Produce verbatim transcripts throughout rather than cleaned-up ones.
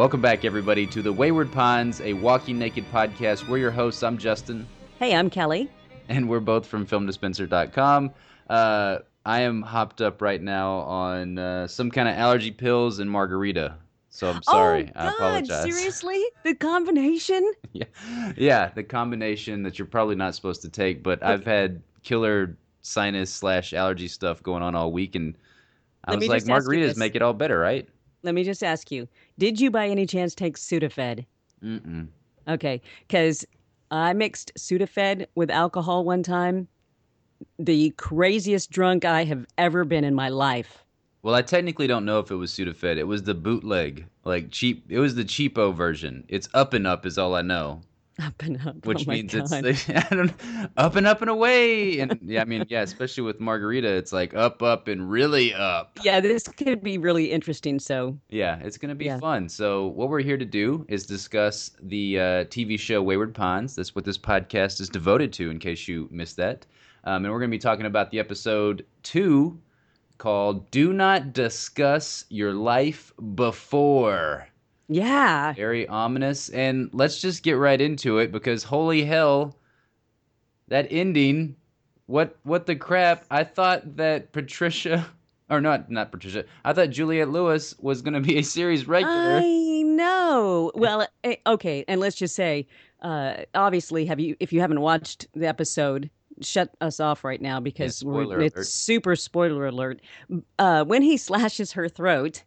Welcome back, everybody, to the Wayward Pines, a Walking Naked podcast. We're your hosts. I'm Justin. Hey, I'm Kelly. And we're both from film dispenser dot com. Uh, I am hopped up right now on uh, some kind of allergy pills and margarita. So I'm Oh, sorry. I God, apologize. seriously? The combination? yeah. yeah, the combination that you're probably not supposed to take. But I've had killer sinus slash allergy stuff going on all week. And I Let was me like, just ask you margaritas this. make it all better, right? Let me just ask you. Did you by any chance take Sudafed? Mm-mm. Okay, because I mixed Sudafed with alcohol one time. The craziest drunk I have ever been in my life. Well, I technically don't know if it was Sudafed. It was the bootleg, like cheap. It was the cheapo version. It's Up and Up is all I know, Up and up. Oh which my means it's God. I don't up and up and away. And yeah, I mean, yeah, especially with margarita, it's like up, up, and really up. Yeah, this could be really interesting. So, Yeah, it's gonna be yeah. fun. So what we're here to do is discuss the uh, T V show Wayward Pines. That's what this podcast is devoted to. In case you missed that, um, and we're gonna be talking about the episode two called "Do Not Discuss Your Life Before." Yeah. Very ominous. And let's just get right into it because holy hell, that ending, what what the crap? I thought that Patricia or not not Patricia. I thought Juliette Lewis was going to be a series regular. I know. Well, eh, okay, and let's just say, uh, obviously, have you if you haven't watched the episode, shut us off right now Yeah, because we're spoiler it's alert. super spoiler alert. Uh, when he slashes her throat,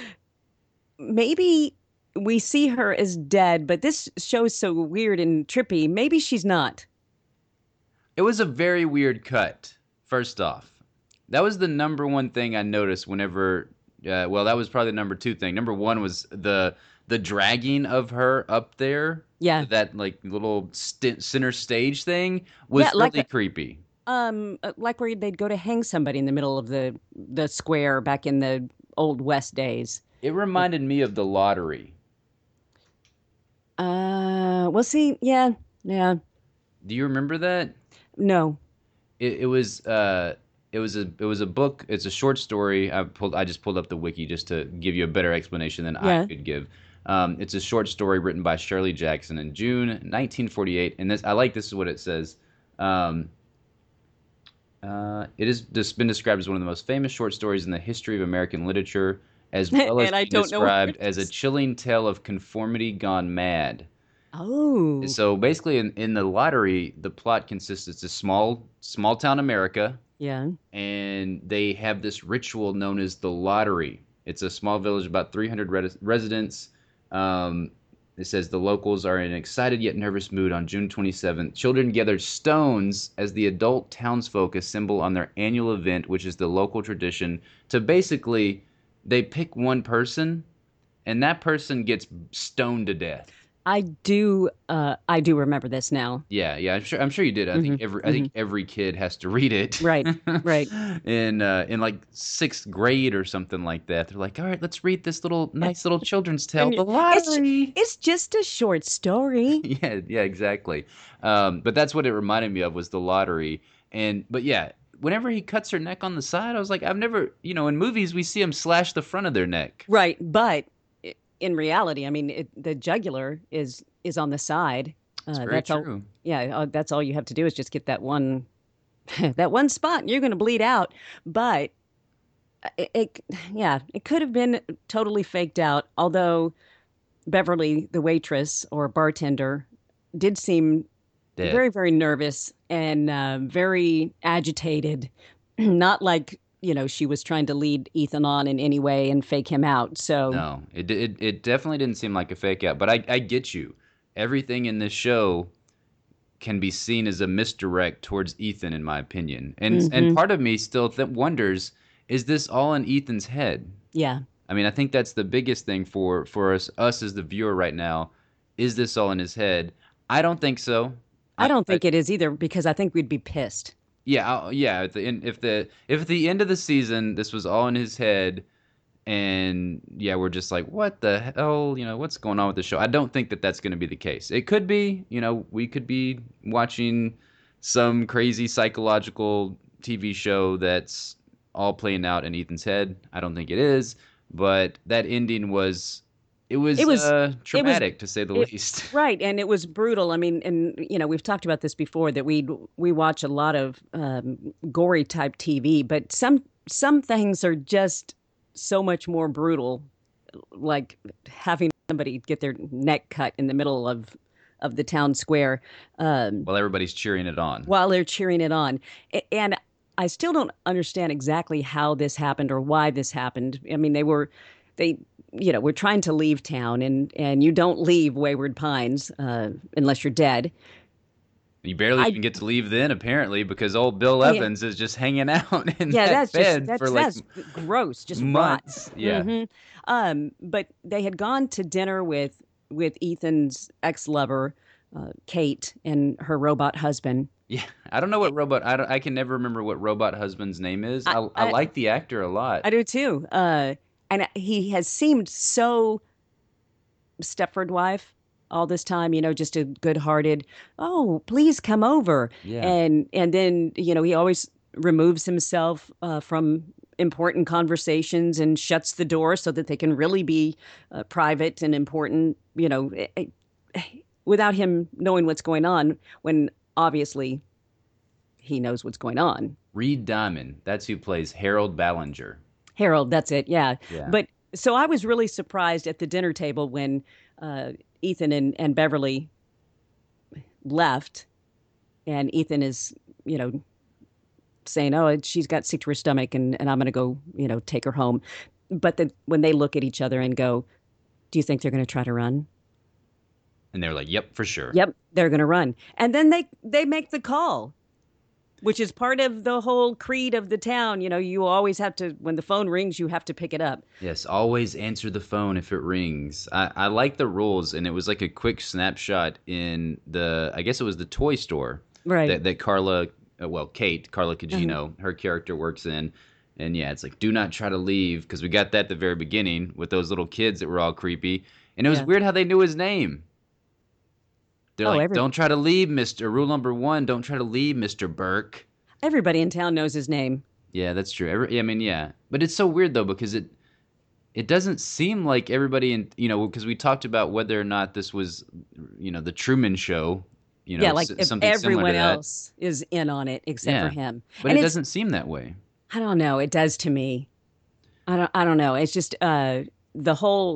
maybe we see her as dead, but this show's so weird and trippy. Maybe she's not. It was a very weird cut. First off, that was the number one thing I noticed whenever. Uh, well, that was probably the number two thing. Number one was the the dragging of her up there. Yeah, That like little st- center stage thing yeah, was like really a, creepy. um, uh, like where they'd go to hang somebody in the middle of the the square back in the old West days. It reminded me of the lottery. Uh, well, see, yeah, yeah, Do you remember that? no, It, it was uh, it was a it was a book. It's a short story. I pulled I just pulled up the wiki just to give you a better explanation than I yeah. could give. Um, it's a short story written by Shirley Jackson in June nineteen forty-eight, and this I like this is what it says. Um, uh, it has just been described as one of the most famous short stories in the history of American literature, as well as And I being don't know what described it as a is. chilling tale of conformity gone mad. Oh, So basically, in, in the lottery, the plot consists it's a small small town America, yeah. and they have this ritual known as the lottery. It's a small village, about three hundred res- residents. Um, it says the locals are in an excited yet nervous mood on June twenty-seventh. Children gathered stones as the adult townsfolk assemble on their annual event, which is the local tradition to basically they pick one person, and that person gets stoned to death. I do. Uh, I do remember this now. Yeah, yeah, I'm sure. I'm sure you did. I Hmm. think every. I Hmm. think every kid has to read it. Right, right. in uh, in like sixth grade or something like that. They're like, all right, let's read this little nice little children's tale, And The you- it's ju- Lottery. it's just a short story. yeah, yeah, exactly. Um, but that's what it reminded me of was The Lottery. And but yeah, whenever he cuts her neck on the side, I was like, I've never, you know, in movies we see him slash the front of their neck. Right, but i- in reality, I mean, it, the jugular is is on the side. It's Uh, very that's all. true. Yeah, uh, that's all you have to do is just get that one that one spot, and you're going to bleed out. But uh, it, it, yeah, it could have been totally faked out. Although Beverly, the waitress or bartender, did seem Dead. very, very nervous and uh, very agitated. Not like, you know, she was trying to lead Ethan on in any way and fake him out. So, No, it, it it definitely didn't seem like a fake out. But I I get you. Everything in this show can be seen as a misdirect towards Ethan, in my opinion. And and hmm part of me still th- wonders, is this all in Ethan's head? yeah, I mean, I think that's the biggest thing for for us us as the viewer right now. Is this all in his head? I don't think so. I I, don't I think it is either because I think we'd be pissed. yeah, I, yeah. At the end, if the if at the end of the season this was all in his head, and yeah, we're just like, what the hell, you know, what's going on with the show? I don't think that that's going to be the case. It could be, you know, we could be watching some crazy psychological T V show that's all playing out in Ethan's head. I don't think it is, but that ending was it It was was uh, it was traumatic to say the it least. right, and it was brutal. I mean, and you know, we've talked about this before that we we watch a lot of um, gory type T V, but some some things are just so much more brutal, like having somebody get their neck cut in the middle of of the town square. Um, While everybody's cheering it on. while they're cheering it on. And I still don't understand exactly how this happened or why this happened. I mean, they were, they, you know, we're trying to leave town, and and you don't leave Wayward Pines uh, unless you're dead. You barely I, even get to leave then, apparently, because old Bill oh yeah, Evans is just hanging out in yeah, that that's just bed for that's like that's gross, just rot. months. Yeah. hmm Um, but they had gone to dinner with with Ethan's ex-lover, uh, Kate, and her robot husband. Yeah. I don't know what robot, I, don't, I can never remember what robot husband's name is. I, I, I I, like the actor a lot. I do too. Uh, and he has seemed so Stepford wife all this time, you know, just a good-hearted, oh, please come over. Yeah. And and then, you know, he always removes himself uh, from important conversations and shuts the door so that they can really be uh, private and important, you know, eh, eh, without him knowing what's going on when obviously he knows what's going on. Reed Diamond. That's who plays Harold Ballinger. Harold, that's it. Yeah. Yeah. But so I was really surprised at the dinner table when uh, Ethan and, and Beverly left, and Ethan is, you know, saying, "Oh, she's got sick to her stomach, and, and I'm going to go, you know, take her home." But then when they look at each other and go, "Do you think they're going to try to run?" And they're like, yep, for sure. Yep, they're going to run. And then they they make the call, which is part of the whole creed of the town. You know, you always have to, when the phone rings, you have to pick it up. Yes, always answer the phone if it rings. I, I like the rules, and it was like a quick snapshot in the, I guess it was the toy store Right. that, that Carla, uh, well, Kate, Carla Mhm. Cugino, her character works in. And yeah, it's like, do not try to leave, because we got that at the very beginning with those little kids that were all creepy. And it was Yeah. weird how they knew his name. They're Oh, like, every don't try to leave, Mister Rule number one, don't try to leave, Mister Burke. everybody in town knows his name. Yeah, that's true. Every, I mean, yeah. But it's so weird, though, because it, it doesn't seem like everybody in, you know, because we talked about whether or not this was, you know, the Truman Show, you know, Yeah, s- like if something similar to everyone that. else is in on it except for Yeah, him. but And it it's doesn't seem that way. I don't know, it does to me. I don't I don't know. It's just uh the whole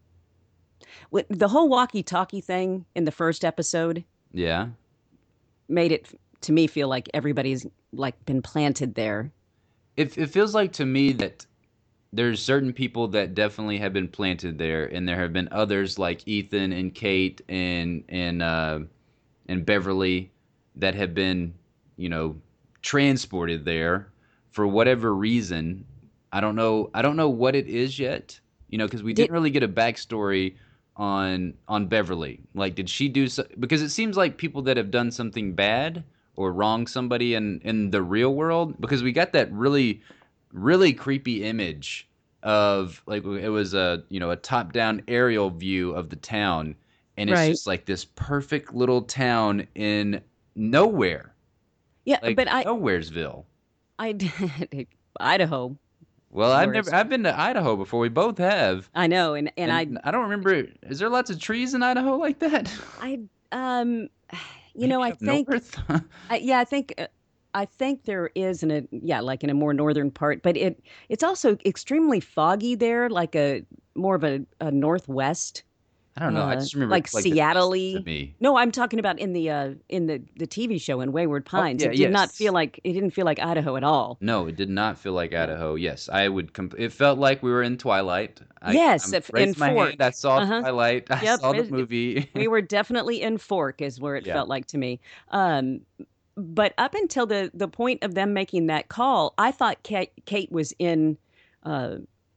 wi- the whole walkie-talkie thing in the first episode Yeah. made it f- to me feel like everybody's like been planted there. It, it feels like to me that there's certain people that definitely have been planted there, and there have been others like Ethan and Kate and and uh, and Beverly that have been, you know, transported there for whatever reason. I don't know. I don't know what it is yet. You know, because we Did didn't really get a backstory on on Beverly. Like, did she do so? Because it seems like people that have done something bad or wronged somebody in in the real world. Because we got that really really creepy image of like it was a you know a top down aerial view of the town, and it's right. just like this perfect little town in nowhere, Yeah, like but I nowheresville. I did Idaho, Well, I've where never it's I've been to Idaho before. We both have, I know, and and I and I don't remember. Is there lots of trees in Idaho like that? I um you know, Maybe I up think north. I, yeah, I think uh, I think there is in a yeah, like in a more northern part, but it it's also extremely foggy there, like a more of a, a northwest, I don't know. I uh, just remember it like was like the east to Seattle-y. me. No, I'm talking about in the uh in the the T V show in Wayward Oh Pines. yeah, It did not feel yes. like it didn't feel like Idaho at all. No, it did not feel like Yeah. Idaho. Yes, I would. Comp- it felt like we were in Twilight. I Yes, I'm if in raised my hand. I Fork. saw Uh-huh. Twilight. I Yep. saw the it- movie. we were definitely in Fork is where it Yeah. felt like to me. Um, but up until the the point of them making that call, I thought Kate, Kate was in uh,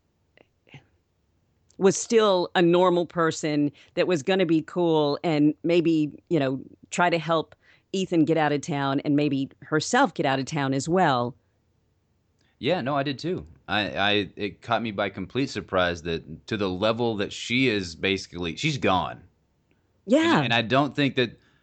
was still a normal person that was going to be cool and maybe you know try to help Ethan get out of town and maybe herself get out of town as well. Yeah, no, I did too. I, I it caught me by complete surprise that to the level that she is basically she's gone. And Yeah, and I don't think that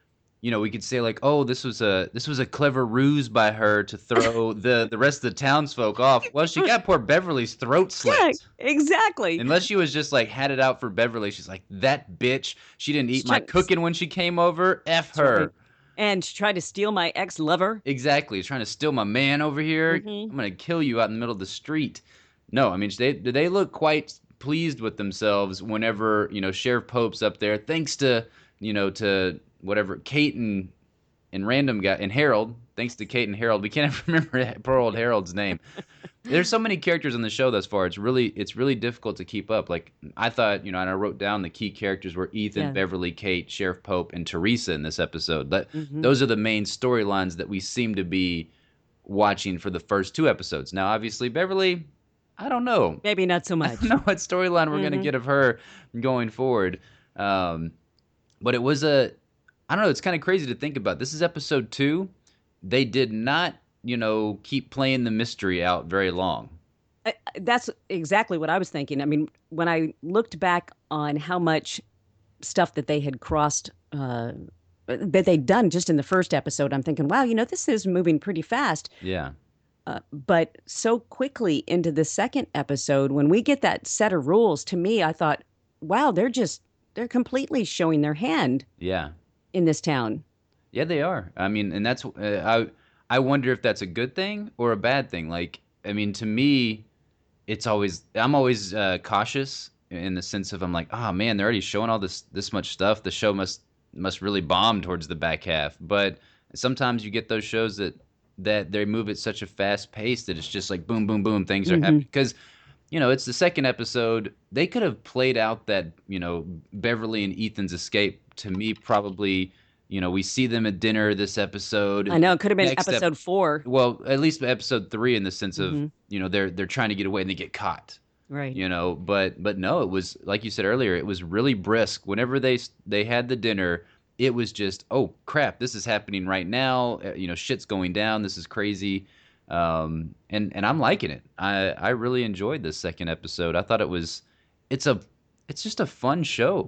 you know, we could say like, oh, this was a this was a clever ruse by her to throw the the rest of the townsfolk off. Well, she got poor Beverly's throat Yeah, slit. exactly. Unless she was just like had it out for Beverly, she's like that bitch. She didn't eat She's my trying. cooking when she came over. F That's right. her. And she tried to steal my ex-lover. Exactly. Trying to steal my man over here. Hmm. I'm gonna kill you out in the middle of the street. No, I mean they they look quite pleased with themselves whenever you know Sheriff Pope's up there, thanks to you know to whatever Kate and and random guy and Harold. Thanks to Kate and Harold, we can't ever remember poor old Harold's name. There's so many characters on the show thus far. It's really it's really difficult to keep up. Like I thought, you know, and I wrote down the key characters were Ethan, Yeah. Beverly, Kate, Sheriff Pope, and Teresa in this episode. That Hmm. those are the main storylines that we seem to be watching for the first two episodes. Now, obviously, Beverly, I don't know. Maybe not so I much. don't know what storyline we're gonna Hmm. get of her going forward. Um, but it was a I don't know. It's kind of crazy to think about. This is episode two. They did not, you know, keep playing the mystery out very long. I- That's exactly what I was thinking. I mean, when I looked back on how much stuff that they had crossed, uh, that they'd done just in the first episode, I'm thinking, wow, you know, this is moving pretty fast. Yeah. Uh, but so quickly into the second episode, when we get that set of rules, to me, I thought, wow, they're just, they're completely showing their hand Yeah. in this town. Yeah, they are. I mean, and that's uh, I I wonder if that's a good thing or a bad thing. Like, I mean, to me, it's always I'm always uh, cautious in the sense of I'm like, oh man, they're already showing all this this much stuff. The show must must really bomb towards the back half. But sometimes you get those shows that that they move at such a fast pace that it's just like boom, boom, boom, things are happening. Hmm. Because you know, it's the second episode. They could have played out that, you know, Beverly and Ethan's escape to me probably, you know, we see them at dinner this episode I and know it could have been next ep- episode four. well, at least episode three in the sense of, Hmm. you know, they're they're trying to get away and they get caught, Right. you know, but but no, it was like you said earlier, it was really brisk. Whenever they s- they had the dinner, it was just, oh crap, this is happening right now. Uh, You know, shit's going down. This is crazy. Um, and and I'm liking it. I I really enjoyed this second episode. I thought it was, it's a, it's just a fun show.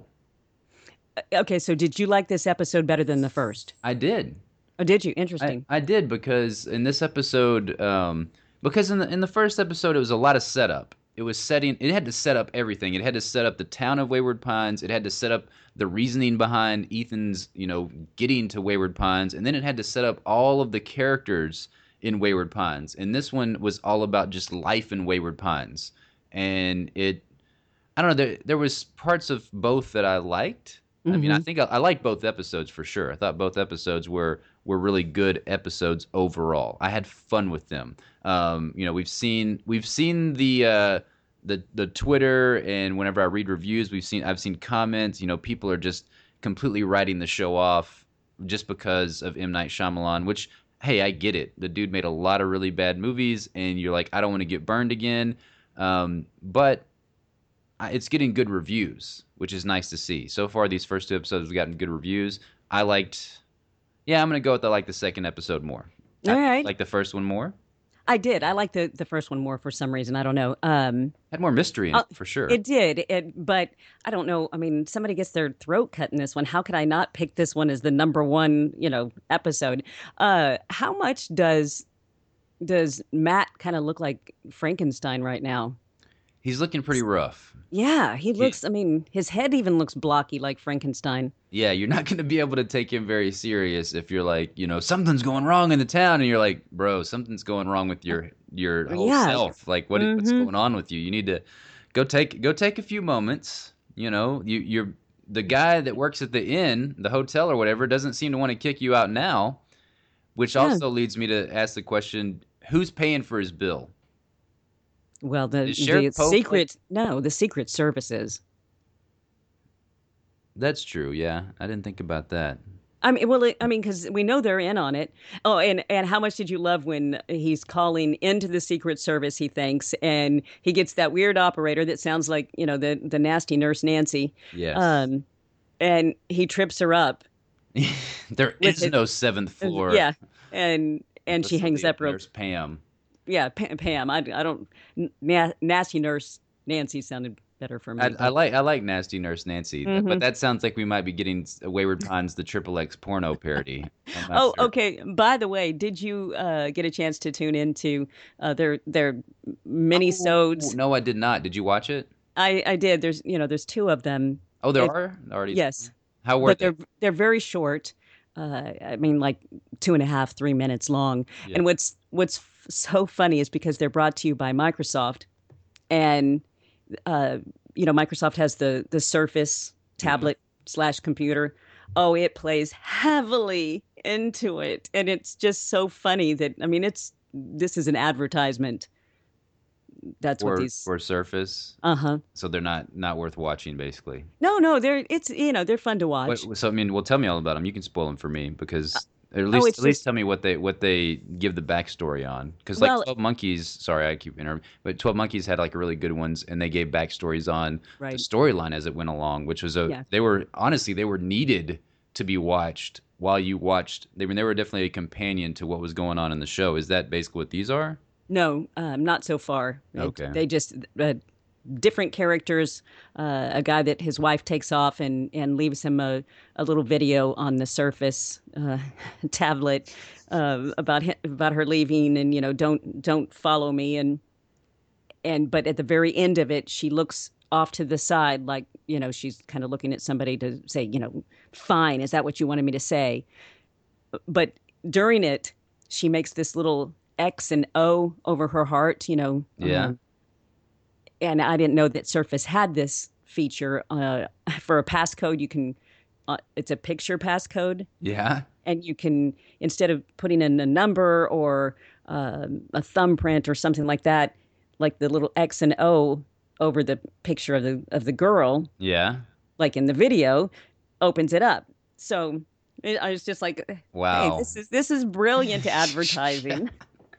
Okay, so did you like this episode better than the first? I did. Oh, did you? I, Interesting. I did because in this episode, um, because in the in the first episode it was a lot of setup. It was setting. It had to set up everything. It had to set up the town of Wayward Pines. It had to set up the reasoning behind Ethan's, you know, getting to Wayward Pines, and then it had to set up all of the characters in Wayward Pines. And this one was all about just life in Wayward Pines, and it I don't know. There there was parts of both that I liked. I mean, I Hmm. think I, I liked both episodes for sure. I thought both episodes were were really good episodes overall. I had fun with them. Um, you know, we've seen we've seen the uh, the the Twitter, and whenever I read reviews, we've seen I've seen comments. You know, people are just completely writing the show off just because of M. Night Shyamalan. Which, hey, I get it. The dude made a lot of really bad movies, and you're like, I don't want to get burned again. Um, but I- it's getting good reviews, which is nice to see. So far, these first two episodes have gotten good reviews. I liked, yeah, I'm gonna go with I like the second episode more. I All right. like the first one more. I did. I like the the first one more for some reason. I don't know. Um, Had more mystery in uh, it for sure. it did. It, but I don't know. I mean, somebody gets their throat cut in this one. How could I not pick this one as the number one, you know, episode? Uh, how much does does Matt kind of look like Frankenstein right now? He's looking pretty rough. Yeah, he He- looks. I mean, his head even looks blocky like Frankenstein. Yeah, you're not gonna be able to take him very serious if you're like, you know, something's going wrong in the town, and you're like, bro, something's going wrong with your your whole Yeah. self. Like, what what's Mhm. going on with you? You need to go take go take a few moments. You know, you you're the guy that works at the inn, the hotel or whatever, doesn't seem to want to kick you out now, which Yeah. also leads me to ask the question, who's paying for his bill? Well, the Is the Sheriff Pope, like- secret no, the Secret Services. That's true, yeah. I didn't think about that. I mean, well, it, I mean, because we know they're in on it. Oh, and and how much did you love when he's calling into the Secret Service? He thinks, and he gets that weird operator that sounds like you know the the nasty nurse Nancy. Yes. Um, and he trips her up. There with is it- no seventh floor. Yeah, and and she hangs facility up of real. Nurse Pam. Yeah, Pam. Pam I, I don't. Na- nasty nurse Nancy sounded better for I, me. I But like I like Nasty Nurse Nancy, th- but hmm that sounds like we might be getting s- Wayward Pines, the Triple X porno parody. I'm not oh, sure. okay. By the way, did you uh, get a chance to tune into uh, their their Oh mini-sodes? no, I did not. Did you watch it? I I did. There's you know there's two of them. Oh, there If are already. yes, How were but they? they're they're very short. Uh, I mean, like two and a half, three minutes long. Yeah. And what's what's f- so funny is because they're brought to you by Microsoft, and uh, you know, Microsoft has the the Surface Yeah. tablet slash computer. Oh, it plays heavily into it, and it's just so funny that I mean, it's this is an advertisement. That's what For these. for Surface, Uh huh. so they're not not worth watching, basically. No, no, they're it's you know they're fun to watch. What, so I mean, well, tell me all about them. You can spoil them for me because or at Oh, least it's at least just tell me what they what they give the backstory on. Because like well, Twelve Monkeys, sorry, I keep interrupting, but Twelve Monkeys had like really good ones, and they gave backstories on the right, storyline as it went along, which was a yeah. they were honestly they were needed to be watched while you watched. They were they were definitely a companion to what was going on in the show. Is that basically what these are? No, um, not so far. It, Okay. they just uh, different characters. Uh, a guy that his wife takes off and and leaves him a, a little video on the Surface uh, tablet uh, about hi- about her leaving, and you know don't don't follow me, and and but at the very end of it, she looks off to the side like you know she's kind of looking at somebody to say you know fine, is that what you wanted me to say? But during it, she makes this little X and O over her heart, you know, Yeah. um, and I didn't know that Surface had this feature uh, for a passcode. You can, uh, it's a picture passcode, Yeah. and you can instead of putting in a number or um, a thumbprint or something like that, like the little X and O over the picture of the of the girl, Yeah. like in the video, opens it up. So it, I was just like, hey, Wow. this is this is brilliant advertising.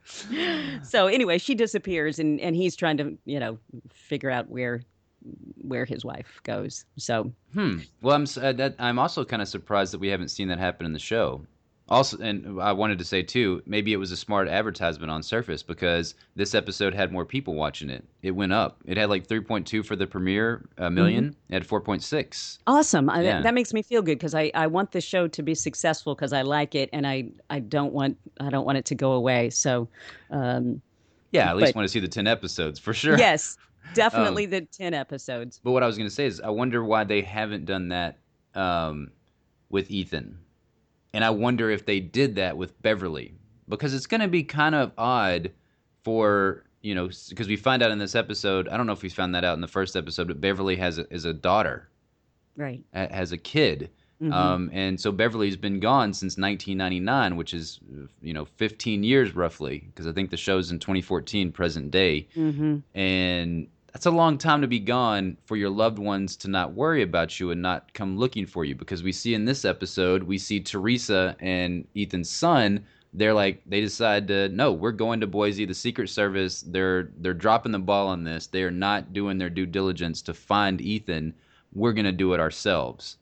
So anyway, she disappears, and and he's trying to you know figure out where where his wife goes. So Hmm. Well, I'm s- uh, that I'm also kind of surprised that we haven't seen that happen in the show. Also, and I wanted to say too, maybe it was a smart advertisement on Surface because this episode had more people watching it. It went up. It had like three point two for the premiere, a mhm. million. It had four point six. Awesome. I, Yeah. that makes me feel good because I, I want the show to be successful because I like it and I, I don't want I don't want it to go away. So, um, Yeah. At least but want to see the ten episodes for sure. yes, Um, definitely the ten episodes. but what I was going to say is, I wonder why they haven't done that um, with Ethan. And I wonder if they did that with Beverly because it's going to be kind of odd for, you know, because we find out in this episode, I don't know if we found that out in the first episode, but Beverly has a, is a daughter, Right. ha- has a kid. Mm-hmm. Um, and so Beverly's been gone since nineteen ninety-nine, which is, you know, fifteen years roughly, because I think the show's in twenty fourteen, present day. Mm-hmm. And that's a long time to be gone for your loved ones to not worry about you and not come looking for you. Because we see in this episode, we see Teresa and Ethan's son. They're like, they decide to no, we're going to Boise. The Secret Service, they're they're dropping the ball on this. They are not doing their due diligence to find Ethan. We're gonna do it ourselves.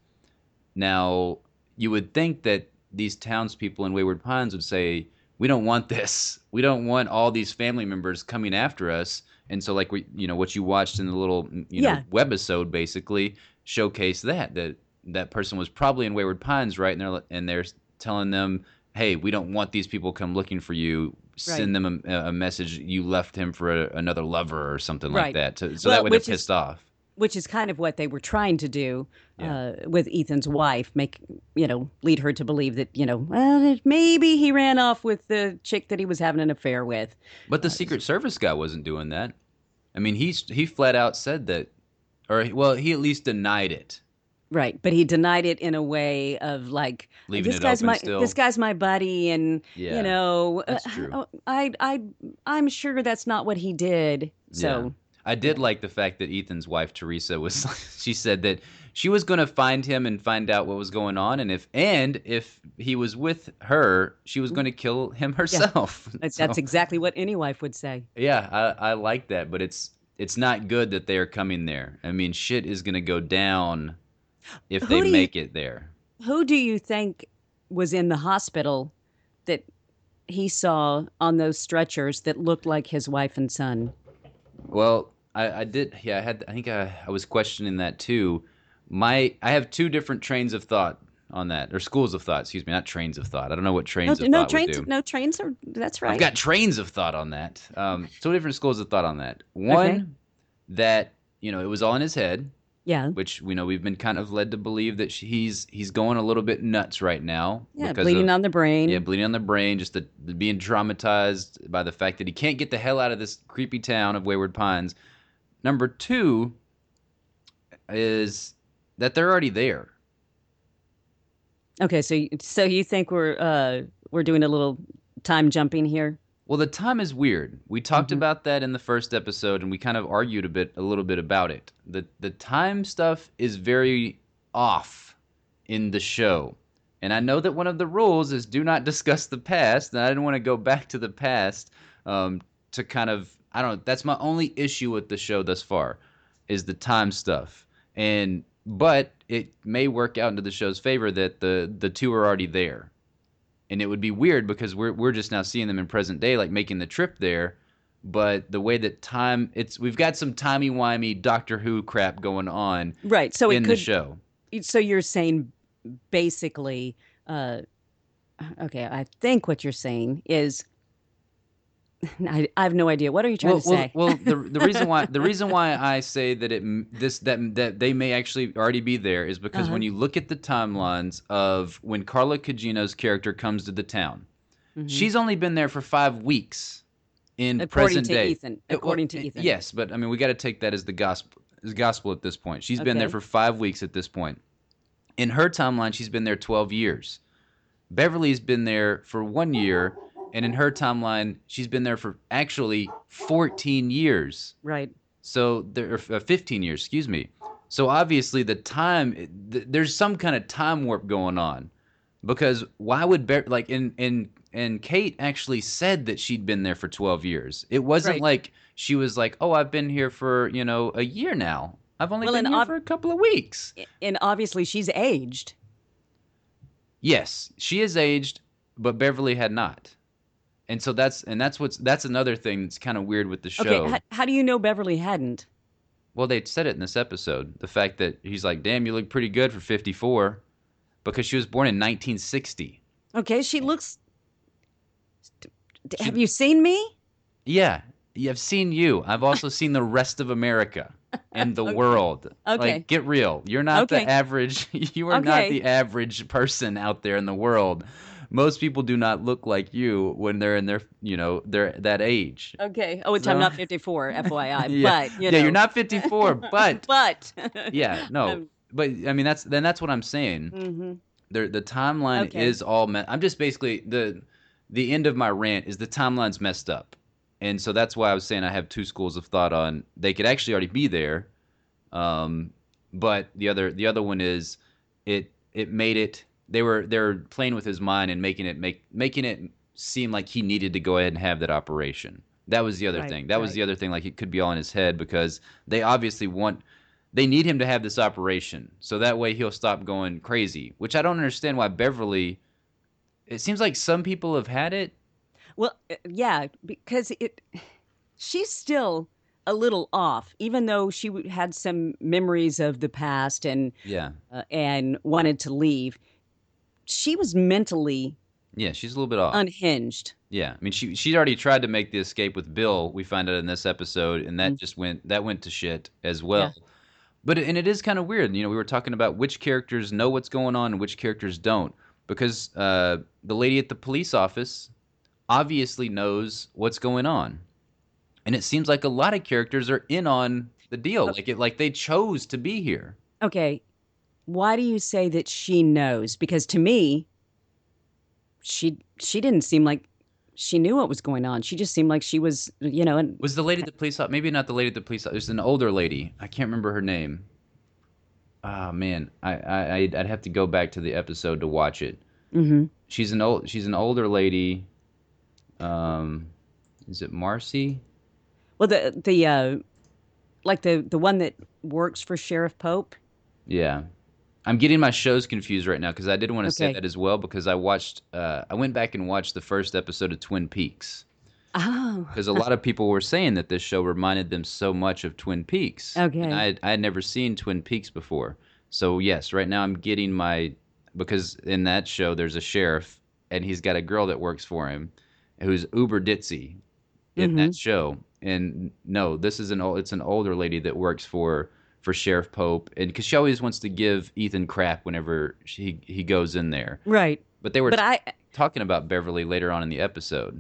Now, you would think that these townspeople in Wayward Pines would say, "We don't want this. We don't want all these family members coming after us." And so, like we, you know, what you watched in the little, you know, Yeah. webisode basically showcased that that that person was probably in Wayward Pines, right? And they're and they're telling them, "Hey, we don't want these people come looking for you. Right. Send them a, a message. You left him for a, another lover or something like Right. that." To, so that Well, way they're which is pissed off. which is kind of what they were trying to do Yeah. uh, with Ethan's wife, make you know, lead her to believe that you know, well, maybe he ran off with the chick that he was having an affair with. But the Uh, Secret Service guy wasn't doing that. I mean, he's he flat out said that, or well, he at least denied it, right, but he denied it in a way of like, leaving this it guy's open my this still. guy's my buddy, and you Yeah, know, uh, that's true. uh, I I I'm sure that's not what he did. Yeah. So I yeah, did like the fact that Ethan's wife Teresa was she said that she was going to find him and find out what was going on, and if and if he was with her, she was going to kill him yeah, herself. that- that's So, exactly what any wife would say. yeah, I I like that, but it's it's not good that they are coming there. I mean, shit is going to go down if they Who do you make it there. who do you think was in the hospital that he saw on those stretchers that looked like his wife and son? Well, I, I did. Yeah, I had. I think I, I was questioning that too. My I have two different trains of thought on that, or schools of thought. Excuse me, not trains of thought. I don't know what No, trains of no thought would trains, do. no trains are. That's I've right. got trains of thought on that. Um, two different schools of thought on that. Okay. One that you know it was all in his head, Yeah. which we know we've been kind of led to believe that she, he's he's going a little bit nuts right now Yeah. because Bleeding of on the yeah brain. bleeding on the brain, just the, the being traumatized by the fact that he can't get the hell out of this creepy town of Wayward Pines. Number two is that they're already there. Okay. So, y- so you think we're uh we're doing a little time jumping here? Well, the time is weird. We talked Hmm. about that in the first episode, and we kind of argued a bit, a little bit about it. the The time stuff is very off in the show, and I know that one of the rules is do not discuss the past, and I didn't want to go back to the past um, to kind of I don't know. That's my only issue with the show thus far, is the time stuff, and but it may work out into the show's favor that the the two are already there, and it would be weird because we're we're just now seeing them in present day, like making the trip there. But the way that time, it's we've got some timey wimey Doctor Who crap going on Right. So it in the could. show. So you're saying basically, uh, okay. I think what you're saying is, I, I have no idea. What are you trying Well, to well, say? well. The the reason why the reason why I say that it this that that they may actually already be there is because Uh-huh. when you look at the timelines of when Carla Cugino's character comes to the town, Hmm. she's only been there for five weeks in According present to day. Ethan. It- well, According to it- Ethan. yes, but I mean we got to take that as the gospel as gospel at this point. She's been there Okay. for five weeks at this point. In her timeline, she's been there twelve years. Beverly's been there for one year, and in her timeline, she's been there for actually fourteen years. Right. So there, uh, fifteen years, excuse me. So obviously, the time th- there's some kind of time warp going on, because why would Be- like in in and Kate actually said that she'd been there for twelve years. It wasn't Right. like she was like, "Oh, I've been here for, you know, a year now. I've only Well, been and here ob- for a couple of weeks." and obviously she's aged. Yes, she is aged, but Beverly had not. And so that's and that's what's that's another thing that's kind of weird with the Okay. show. How, how do you know Beverly hadn't? Well, they said it in this episode. The fact that he's like, "Damn, you look pretty good for fifty-four," because she was born in nineteen sixty. Okay. She looks. Have She, you seen me? yeah, yeah, I've seen you. I've also seen the rest of America and the Okay. world. Okay. Like, get real. You're not the Okay. average. You are not Okay. the average person out there in the world. Most people do not look like you when they're in their, you know, they're that age. Okay. Oh, which I'm So, not fifty-four, F Y I, yeah, but you yeah, you're know. not fifty-four, but But. yeah, no, um, but I mean that's then that's what I'm saying. hmm. The the timeline Okay. is all me- I'm just basically the the end of my rant is the timeline's messed up, and so that's why I was saying I have two schools of thought on they could actually already be there, um, but the other the other one is it it made it they were they're playing with his mind and making it make making it seem like he needed to go ahead and have that operation. That was the other Right. thing. That was Right. the other thing. Like it could be all in his head because they obviously want they need him to have this operation so that way he'll stop going crazy. Which I don't understand why Beverly. It seems like some people have had it. Well, uh, yeah, because it she's still a little off, even though she w- had some memories of the past and Yeah, uh, and wanted to leave. She was mentally yeah, she's a little bit off. unhinged. Yeah, I mean she she'd already tried to make the escape with Bill. We find out in this episode, and that Mm. just went that went to shit as well. Yeah. But and it is kind of weird. You know, we were talking about which characters know what's going on and which characters don't, because uh, the lady at the police office obviously knows what's going on, and it seems like a lot of characters are in on the deal. O- Like it, like they chose to be here. Okay, why do you say that she knows? Because to me, she she didn't seem like she knew what was going on. She just seemed like she was, you know, and Was the lady at the police office? Maybe not the lady at the police office. There's an older lady. I can't remember her name. Oh man, I, I I'd I'd have to go back to the episode to watch it. hmm. She's an old she's an older lady. Um, is it Marcy? Well, the the uh, like the the one that works for Sheriff Pope. Yeah. I'm getting my shows confused right now because I did want to say Okay. that as well because I watched uh I went back and watched the first episode of Twin Peaks. Oh, because a lot of people were saying that this show reminded them so much of Twin Peaks, and okay. I I had never seen Twin Peaks before. So yes, right now I'm getting my because in that show there's a sheriff and he's got a girl that works for him who's uber ditzy in that Hmm. show. And no, this is an old, it's an older lady that works for for Sheriff Pope, and because she always wants to give Ethan crap whenever she he goes in there. Right. But they were But t- I, talking about Beverly later on in the episode.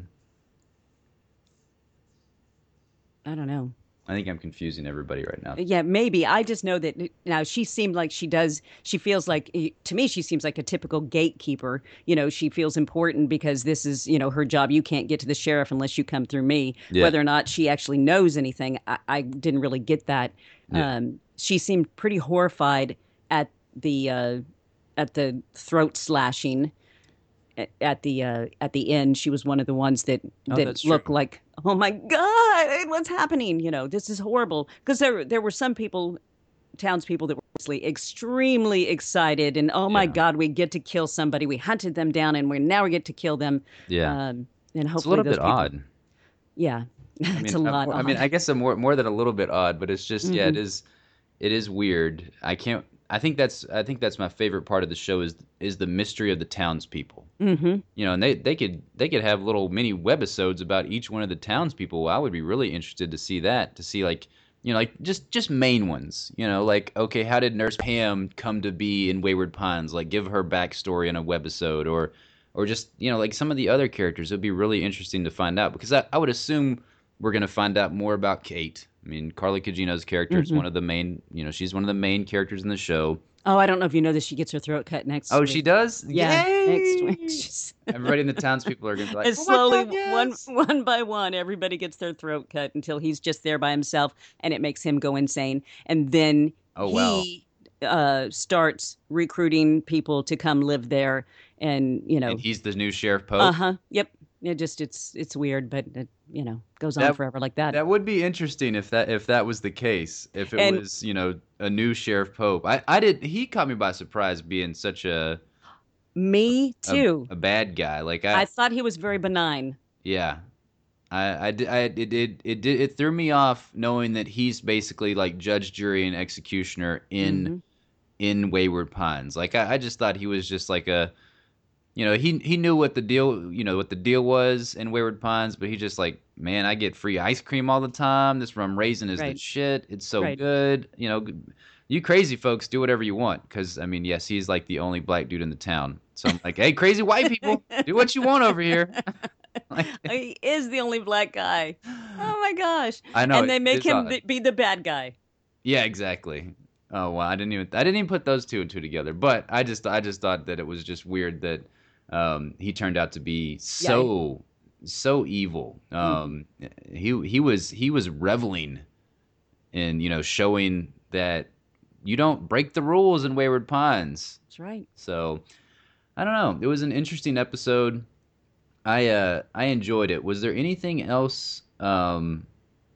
I don't know. I think I'm confusing everybody right now. Yeah, maybe. I just know that now she seemed like she does, she feels like, eh, to me, she seems like a typical gatekeeper. You know, she feels important because this is, you know, her job. You can't get to the sheriff unless you come through me. Yeah, Whether or not she actually knows anything, I, I didn't really get that. yeah. Um, she seemed pretty horrified at the uh, at the throat slashing a- at the uh, at the end. She was one of the ones that Oh, that that's true. looked like, oh my God, what's happening? You know, this is horrible. Because there there were some people, townspeople, that were obviously extremely excited and, oh my Yeah, God, we get to kill somebody. We hunted them down and we now we get to kill them. yeah. Um, and It's a hopefully little those bit people, odd. yeah, I it's a mean, uh, lot more- I mean, odd. I guess a more more than a little bit odd, but it's just yeah, it Hmm. is it is weird. I can't. I think that's I think that's my favorite part of the show is is the mystery of the townspeople. Hmm. You know, and they they could they could have little mini webisodes about each one of the townspeople. Well, I would be really interested to see that, to see like you know like just just main ones. You know, like okay, how did Nurse Pam come to be in Wayward Pines? Like give her backstory in a webisode, or or just you know like some of the other characters. It would be really interesting to find out because I, I would assume we're gonna find out more about Kate. I mean, Carly Cugino's character is Hmm. one of the main. You know, she's one of the main characters in the show. Oh, I don't know if you know that she gets her throat cut next Oh, week. she does? Yeah, next week. Yay! She's Everybody in the townspeople are gonna be like, and "Oh my slowly, God, one yes!" one by one, everybody gets their throat cut until he's just there by himself, and it makes him go insane. And then Oh wow! he uh, starts recruiting people to come live there, and you And know, he's the new Sheriff uh Pope. huh, yep. It just it's it's weird, but it, you know, goes on That forever like that. that would be interesting if that if that was the case. If it And was, you know, a new Sheriff Pope. I I did. He caught me by surprise being such a me a, too. a bad guy. Like I I thought he was very benign. yeah. I I did I it did it did it threw me off knowing that he's basically like judge, jury, and executioner in Hmm. in Wayward Pines. Like I, I just thought he was just like a you know, he he knew what the deal, you know, what the deal was in Wayward Pines, but he just like, man, I get free ice cream all the time. This rum raisin is the Right, shit. It's so right. good. You know, you crazy folks do whatever you want because I mean, yes, he's like the only black dude in the town. So I'm like, hey, crazy white people, do what you want over here. Like, He is the only black guy. Oh my gosh. I know And it, they make it's him odd. be be the bad guy. Yeah, exactly. Oh well, I didn't even I didn't even put those two and two together. But I just I just thought that it was just weird that um, he turned out to be Yeah. so so evil. Mhm. Um, he he was he was reveling in you know showing that you don't break the rules in Wayward Pines. That's right. So I don't know. It was an interesting episode. I uh I enjoyed it. Was there anything else? Um,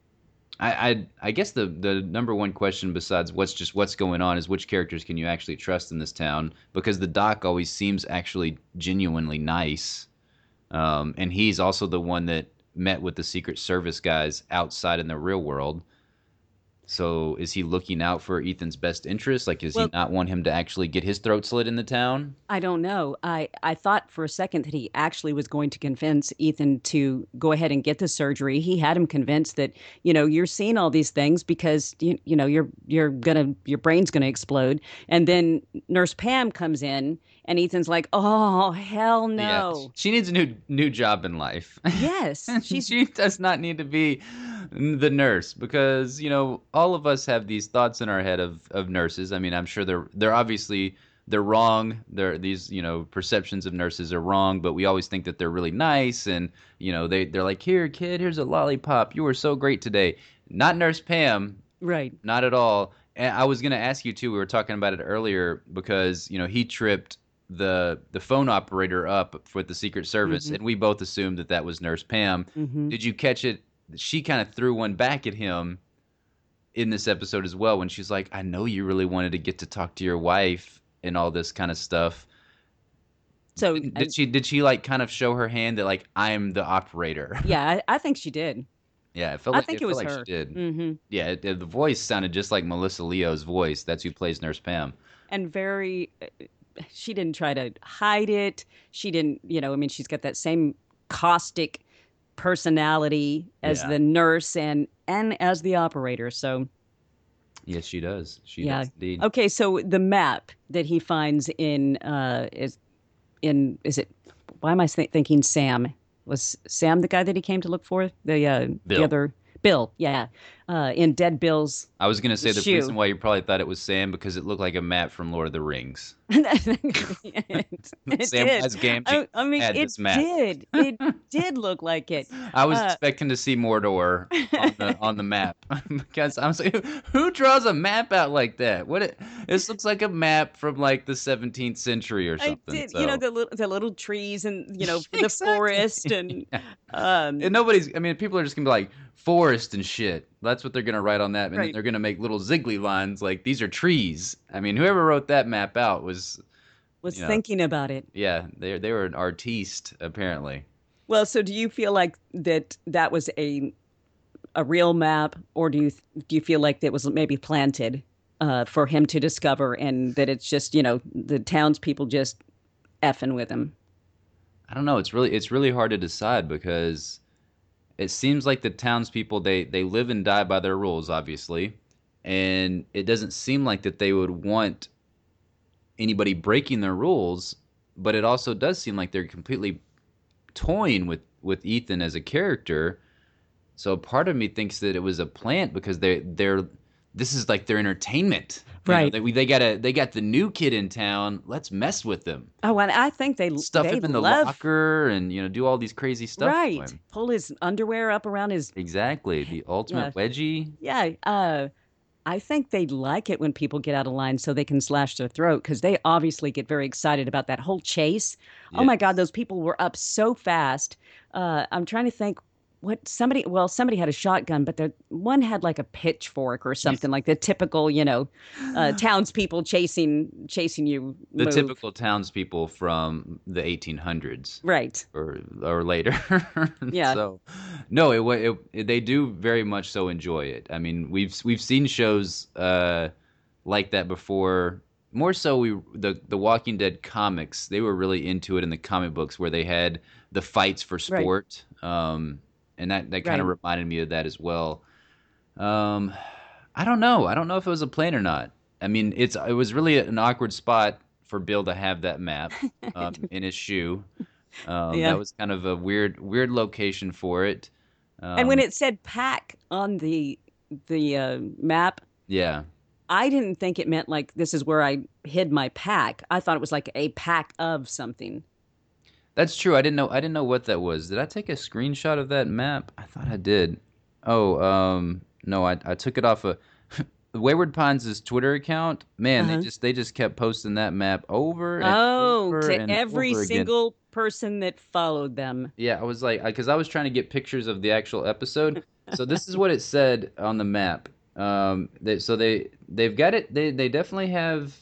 I, I I guess the the number one question besides what's just what's going on is which characters can you actually trust in this town? Because the doc always seems actually genuinely nice, um, and he's also the one that met with the Secret Service guys outside in the real world. So is he looking out for Ethan's best interest? Like, does he Well, not want him to actually get his throat slit in the town? I don't know. I, I thought for a second that he actually was going to convince Ethan to go ahead and get the surgery. He had him convinced that, you know, you're seeing all these things because you, you know, you're you're gonna your brain's gonna explode. And then Nurse Pam comes in and Ethan's like, oh hell Yeah, no. she needs a new new job in life. Yes, she's She does not need to be the nurse because, you know, all of us have these thoughts in our head of of nurses. I mean, I'm sure they're they're obviously they're wrong. They're these, you know, perceptions of nurses are wrong, but we always think that they're really nice and, you know, they they're like, "Here, kid, here's a lollipop. You were so great today." Not Nurse Pam, right. not at all. And I was going to ask you too. We were talking about it earlier because, you know, he tripped the the phone operator up with the Secret Service, Hmm. and we both assumed that that was Nurse Pam. Hmm. Did you catch it? She kind of threw one back at him in this episode as well when she's like, "I know you really wanted to get to talk to your wife and all this kind of stuff." So uh, Did she did she like kind of show her hand that like I'm the operator? yeah, I, I think she did. Yeah, it felt I like think it it felt was like she her. did. Hmm. Yeah, it, it- the voice sounded just like Melissa Leo's voice. That's who plays Nurse Pam. And very, uh, she didn't try to hide it. She didn't, you know, I mean, she's got that same caustic personality as Yeah. the nurse and and as the operator. So Yes, she does. She yeah. does indeed. Okay, so the map that he finds in uh is in is it why am I th thinking Sam? Was Sam the guy that he came to look for? The uh the Bill. other Bill, yeah. Uh in Dead Bill's I was gonna say the reason shoe. why you probably thought it was Sam because it looked like a map from Lord of the Rings. it, it did. Samwise Gamgee I, I mean, had it this map. did. It did look like it. I was Uh, expecting to see Mordor on the on the map because I was like, who draws a map out like that? What it this looks like a map from like the seventeenth century or I something. did. You know So the little the little trees and you know the exactly. forest and Yeah. um And nobody's. I mean, people are just gonna be like forest and shit. That's what they're gonna write on that, and then right they're gonna make little ziggly lines like these are trees. I mean, whoever wrote that map out was, was you know, thinking about it. yeah, they they were an artiste apparently. Well, so do you feel like that that was a a real map, or do you do you feel like it was maybe planted uh, for him to discover, and that it's just you know the townspeople just effing with him? I don't know. It's really it's really hard to decide because it seems like the townspeople they they live and die by their rules, obviously, and it doesn't seem like that they would want anybody breaking their rules. But it also does seem like they're completely toying with with Ethan as a character. So part of me thinks that it was a plant because they they're this is like their entertainment. You know, Right. they they got a they got the new kid in town. Let's mess with them. Oh, and I think they Stuff they him in the love locker and you know do all these crazy stuff to right. him. Pull his underwear up around his Exactly. The yeah ultimate wedgie. yeah. Uh, I think they like it when people get out of line so they can slash their throat because they obviously get very excited about that whole chase. Oh my God, Yes. those people were up so fast. Uh, I'm trying to think what somebody, well, somebody had a shotgun, but the one had like a pitchfork or something like the typical, you know, uh, townspeople chasing chasing you The move. typical townspeople from the eighteen hundreds Right. or or later. Yeah. So, no, it, wa- it it they do very much so enjoy it. I mean, we've we've seen shows uh like that before. More so, we the the Walking Dead comics they were really into it in the comic books where they had the fights for Right. sport. Um, and that that kind of Right. reminded me of that as well. Um, I don't know. I don't know if it was a plane or not. I mean, it's it was really an awkward spot for Bill to have that map um, in his shoe. Um, that Yeah. was kind of a weird weird location for it. And when Um, it said pack on the the uh, map, yeah, I didn't think it meant like this is where I hid my pack. I thought it was like a pack of something. that's true. I didn't know I didn't know what that was. Did I take a screenshot of that map? I thought I did. Oh, um, no, I I took it off of Wayward Pines' Twitter account. Man, they Uh-huh. just they just kept posting that map over and Oh, over to and every over again. single person that followed them. Yeah, I was like, because I was trying to get pictures of the actual episode. So this is what it said on the map. Um, they, so they they've got it. They they definitely have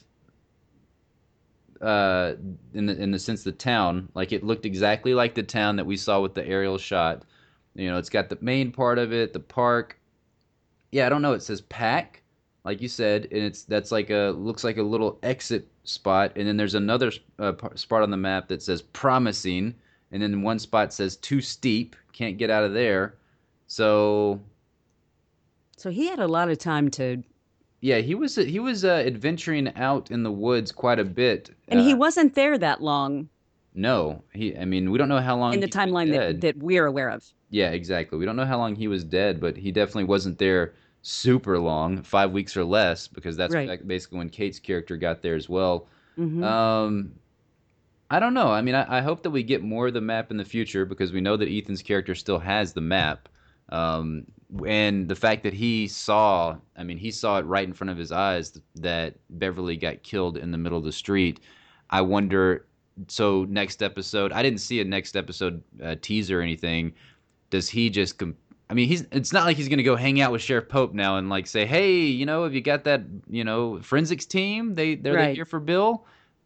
uh in the in the sense the town like it looked exactly like the town that we saw with the aerial shot. You know, it's got the main part of it, the park. Yeah, I don't know. It says pack, like you said, and it's that's like a looks like a little exit spot, and then there's another uh, par- spot on the map that says promising, and then one spot says too steep, can't get out of there. So So he had a lot of time to, yeah, he was he was uh, adventuring out in the woods quite a bit. and he Uh, wasn't there that long no, he. I mean, we don't know how long in the he's been timeline that dead. that we're aware of. Yeah, exactly. We don't know how long he was dead, but he definitely wasn't there super long, five weeks or less, because that's Right. ba- basically when Kate's character got there as well. Hmm. Um, I don't know. I mean, I, I hope that we get more of the map in the future because we know that Ethan's character still has the map. Um, and the fact that he saw, I mean, he saw it right in front of his eyes that Beverly got killed in the middle of the street. I wonder, so next episode, I didn't see a next episode uh, teaser or anything. Does he just com- I mean, he's it's not like he's going to go hang out with Sheriff Pope now and like say, "Hey, you know, have you got that, you know, forensics team? They they're they Right. here for Bill?"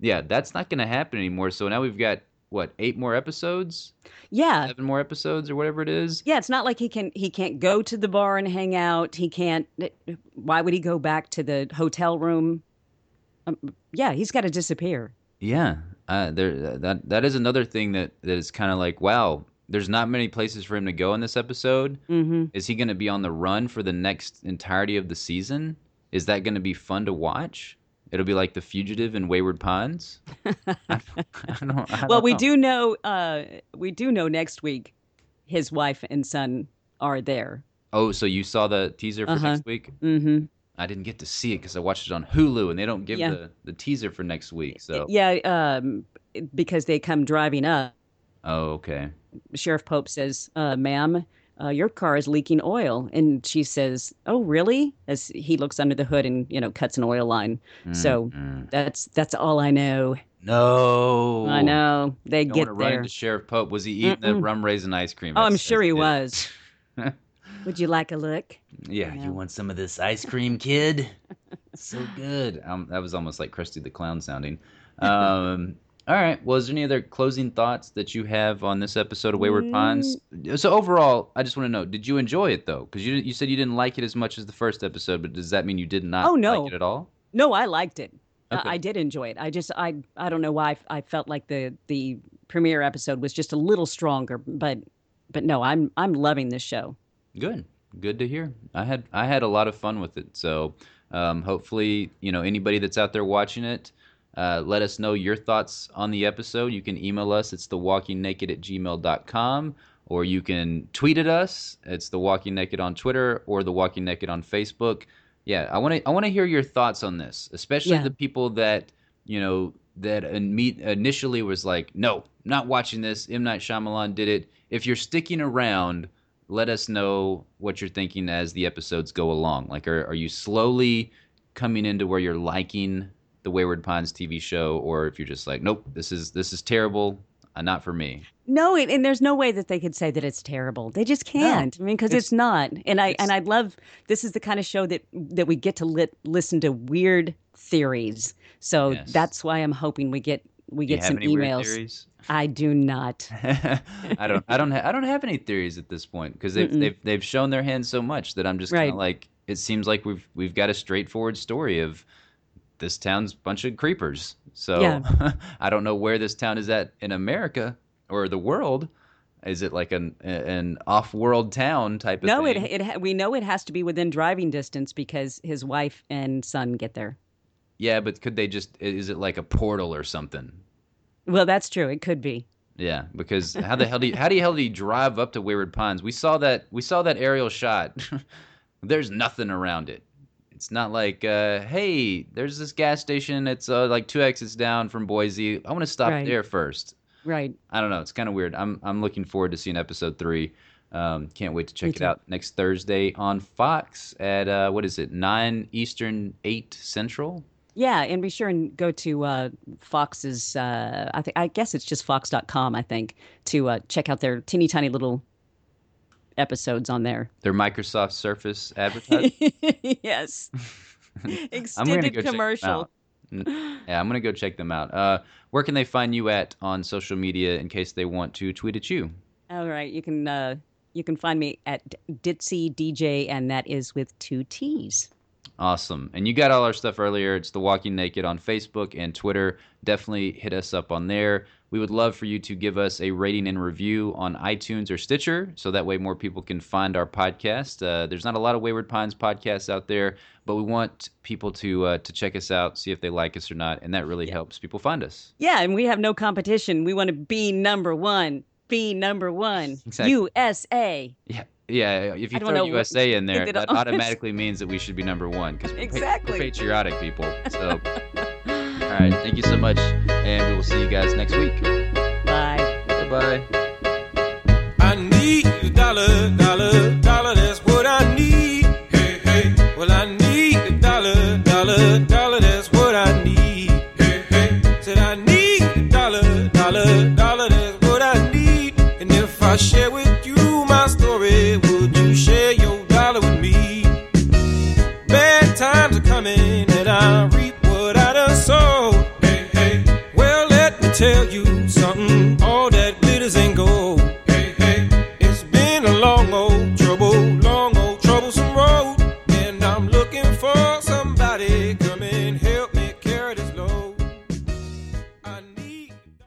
Yeah, that's not going to happen anymore. So now we've got what, eight more episodes, Yeah. seven more episodes, or whatever it is. Yeah, it's not like he can he can't go to the bar and hang out. He can't. Why would he go back to the hotel room? Um, yeah, he's got to disappear. Yeah, uh, there that that is another thing that that is kind of like, wow. There's not many places for him to go in this episode. Hmm. Is he going to be on the run for the next entirety of the season? Is that going to be fun to watch? It'll be like The Fugitive and Wayward Pines. I don't, I don't, I Well, don't we know. do know uh we do know next week his wife and son are there. Oh, so you saw the teaser for Uh-huh. next week? Mm-hmm. I didn't get to see it because I watched it on Hulu, and they don't give Yeah. the the teaser for next week. So, Yeah, um because they come driving up. oh, okay. Sheriff Pope says, uh, ma'am, uh, your car is leaking oil. And she says, oh, really? As he looks under the hood and, you know, cuts an oil line. So Mm-mm. that's that's all I know. No, I know. They I want to get run there. into Sheriff Pope. Was he eating the Mm-mm. rum raisin ice cream? Oh, I'm as- sure as he kid? was. Would you like a look? Yeah, Yeah. you want some of this ice cream, kid? So good. Um, that was almost like Krusty the Clown sounding. Um, all right. Well, is there any other closing thoughts that you have on this episode of Wayward Pines? So overall, I just want to know: did you enjoy it though? Because you you said you didn't like it as much as the first episode, but does that mean you did not Oh, no. like it at all? No, I liked it. Uh, Okay. I did enjoy it. I just I I don't know why I, I felt like the the premiere episode was just a little stronger, but but no, I'm I'm loving this show. Good. Good to hear. I had I had a lot of fun with it. So um, hopefully, you know, anybody that's out there watching it, uh, let us know your thoughts on the episode. You can email us. It's thewalkingnaked at gmail dot com. Or you can tweet at us. It's The Walking Naked on Twitter or The Walking Naked on Facebook. Yeah, I want to I want to hear your thoughts on this, especially Yeah. the people that, you know, that in- meet initially was like, no, not watching this. M. Night Shyamalan did it. If you're sticking around, let us know what you're thinking as the episodes go along. Like, are, are you slowly coming into where you're liking the Wayward Pines T V show, or if you're just like, nope, this is this is terrible, uh, not for me. No, and, and there's no way that they could say that it's terrible. They just can't. I mean, because It's- it's, not. And I it's- and I'd love this is the kind of show that that we get to lit, listen to weird theories. So Yes. that's why I'm hoping we get we Do you get have some any weird emails. theories? I do not. I don't. I don't. Ha- I don't have any theories at this point because they've Mm-mm. they've they've shown their hand so much that I'm just kind Right. of like. It seems like we've we've got a straightforward story of this town's bunch of creepers. So Yeah. I don't know where this town is at in America or the world. Is it like an an off-world town type of No, it thing? it ha- we know it has to be within driving distance because his wife and son get there. Yeah, but could they just? Is it like a portal or something? Well, that's true. It could be. Yeah, because how the hell do you, how the hell do you drive up to Wayward Pines? We saw that we saw that aerial shot. There's nothing around it. It's not like, uh, hey, there's this gas station. It's uh, like two exits down from Boise. I want to stop Right. there first. Right. I don't know. It's kind of weird. I'm I'm looking forward to seeing episode three. Um, can't wait to check Me it too. out next Thursday on Fox at uh, what is it? Nine Eastern, eight Central. Yeah, and be sure and go to uh, Fox's. Uh, I think I guess it's just fox dot com. I think to uh, check out their teeny tiny little episodes on there. Their Microsoft Surface advertising. Yes, I'm gonna extended go check them commercial. out. N- Yeah, I'm gonna go check them out. Uh, where can they find you at on social media in case they want to tweet at you? All right, you can uh, you can find me at Ditzy D J, and that is with two T's. Awesome. And you got all our stuff earlier. It's The Walking Naked on Facebook and Twitter. Definitely hit us up on there. We would love for you to give us a rating and review on iTunes or Stitcher, so that way more people can find our podcast. Uh, there's not a lot of Wayward Pines podcasts out there, but we want people to uh, to check us out, see if they like us or not, and that really helps people find us. Yeah, and we have no competition. We want to be number one. Be number one. Exactly. U S A. Yeah, yeah. If you I don't throw know U S A in there, what- that automatically means that we should be number one because we're, pa- Exactly. we're patriotic people. So, all right, thank you so much, and we will see you guys next week. Bye. Bye bye. I need a dollar, dollar.